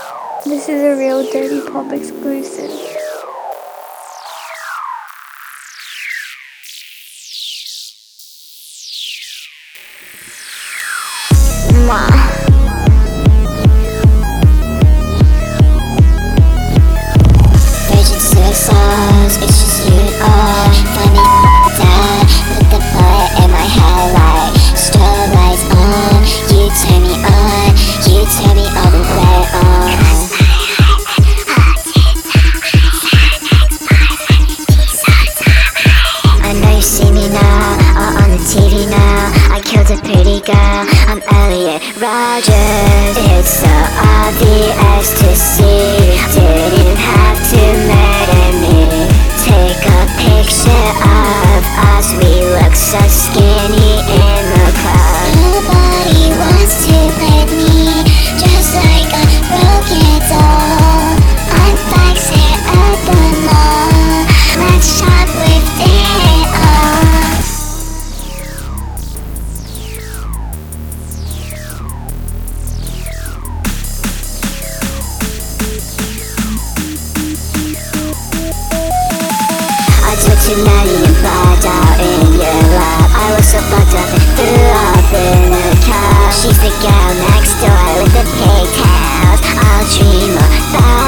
This is a real Dirty Pop exclusive. Mwah. Virgin suicides, it's just you and I. Funny dad, put the bullet in my headlight. Strobe lights on, you turn me on. You turn me all the way on. I know you see me now, all on the TV now. I killed a pretty girl, I'm Elliot Rogers. It's so obvious to see, didn't have to murder me. Take a picture of us, we look so skinny in the club. Nobody wants to play with me, just like a broken doll. I'm flexing at the mall, let's shoplift it all. I took tonight and blacked out in your lap. I was so fucked up and threw up in a cab. She's the girl next door with the pigtails. I'll dream about